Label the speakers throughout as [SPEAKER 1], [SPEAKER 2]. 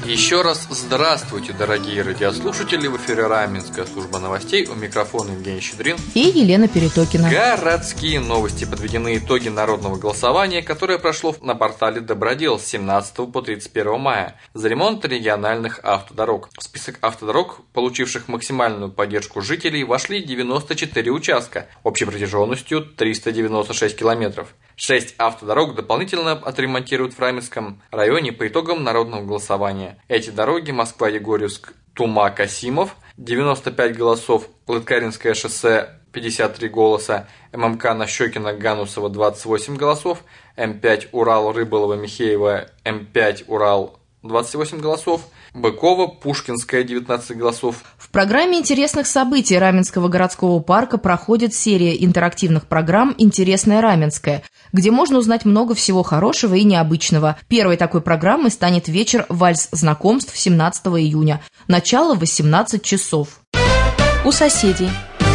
[SPEAKER 1] Еще раз здравствуйте, дорогие радиослушатели. В эфире Раменская служба новостей. У микрофона Евгений Щедрин
[SPEAKER 2] и Елена Перетокина.
[SPEAKER 1] Городские новости. Подведены итоги народного голосования, которое прошло на портале Добродел с 17 по 31 мая за ремонт региональных автодорог. В список автодорог, получивших максимальную поддержку жителей, вошли 94 участка общей протяженностью 396 километров. 6 автодорог дополнительно отремонтируют в Раменском районе по итогам народного голосования. Эти дороги: Москва-Егорьевск, Тума-Касимов, 95 голосов, Лыткаринское шоссе, 53 голоса, ММК Нащекино-Ганусово, 28 голосов, М5 Урал-Рыболово-Михеево, М5 Урал, 28 голосов, Быково, Пушкинская, 19 голосов.
[SPEAKER 2] В программе интересных событий Раменского городского парка проходит серия интерактивных программ «Интересное Раменское», где можно узнать много всего хорошего и необычного. Первой такой программой станет вечер «Вальс знакомств» 17 июня. Начало в 18 часов. У соседей.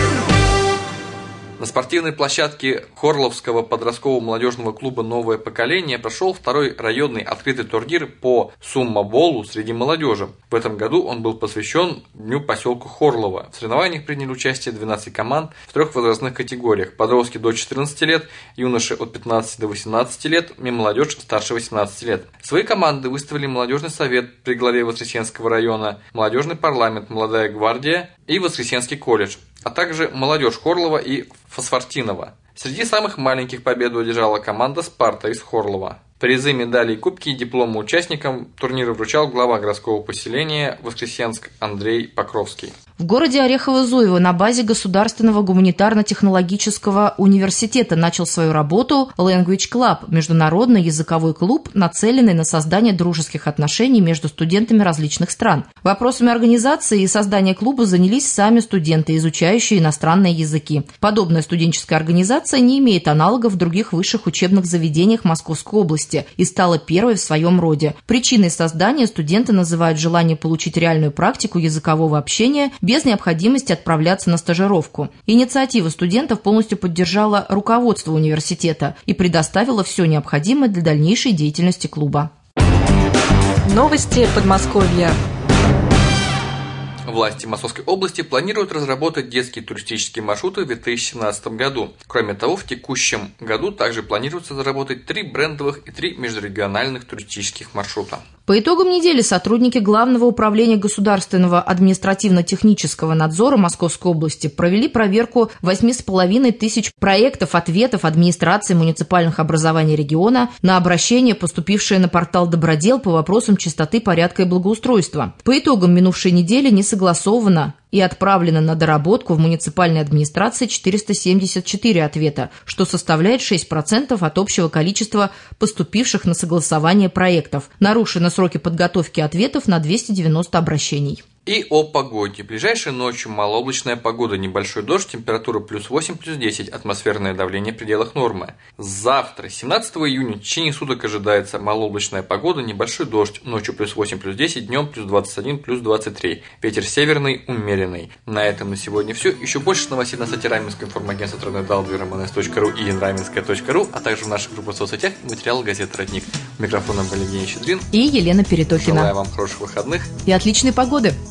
[SPEAKER 1] На спортивной площадке Хорловского подросткового молодежного клуба «Новое поколение» прошел второй районный открытый турнир по суммоболу среди молодежи. В этом году он был посвящен Дню поселка Хорлово. В соревнованиях приняли участие 12 команд в 3 возрастных категориях: подростки до 14 лет, юноши от 15 до 18 лет и молодежь старше 18 лет. Свои команды выставили молодежный совет при главе Воскресенского района, молодежный парламент «Молодая гвардия» и Воскресенский колледж, а также молодежь Хорлова и Фосфортинова. Среди самых маленьких победу одержала команда «Спарта» из Хорлова. Призы, медали и кубки и дипломы участникам турнира вручал глава городского поселения Воскресенск Андрей Покровский.
[SPEAKER 2] В городе Орехово-Зуево на базе Государственного гуманитарно-технологического университета начал свою работу Language Club – международный языковой клуб, нацеленный на создание дружеских отношений между студентами различных стран. Вопросами организации и создания клуба занялись сами студенты, изучающие иностранные языки. Подобная студенческая организация не имеет аналогов в других высших учебных заведениях Московской области и стала первой в своем роде. Причиной создания студенты называют желание получить реальную практику языкового общения без необходимости отправляться на стажировку. Инициатива студентов полностью поддержала руководство университета и предоставила все необходимое для дальнейшей деятельности клуба. Новости Подмосковья.
[SPEAKER 1] Власти Московской области планируют разработать детские туристические маршруты в 2017 году. Кроме того, в текущем году также планируется заработать 3 брендовых и 3 межрегиональных туристических маршрута.
[SPEAKER 2] По итогам недели сотрудники Главного управления государственного административно-технического надзора Московской области провели проверку 8,5 тысяч проектов-ответов администрации муниципальных образований региона на обращения, поступившие на портал Добродел по вопросам чистоты, порядка и благоустройства. По итогам минувшей недели не согласовано и отправлено на доработку в муниципальной администрации 474 ответа, что составляет 6% от общего количества поступивших на согласование проектов. Нарушены сроки подготовки ответов на 290 обращений.
[SPEAKER 1] И о погоде. Ближайшей ночью малооблачная погода, небольшой дождь, температура +8, +10, атмосферное давление в пределах нормы. Завтра, 17 июня, в течение суток ожидается малооблачная погода, небольшой дождь, ночью +8, +10, днем +21, +23. Ветер северный, умеренный. На этом на сегодня все. Еще больше новостей на сайте Раменского информагентства www.rmns.ru и nraменская.ру, а также в наших группах в соцсетях и материалы газеты «Родник». У микрофона был Евгений Щедрин
[SPEAKER 2] и Елена Перетокина.
[SPEAKER 1] Желаю вам хороших выходных
[SPEAKER 2] и отличной погоды.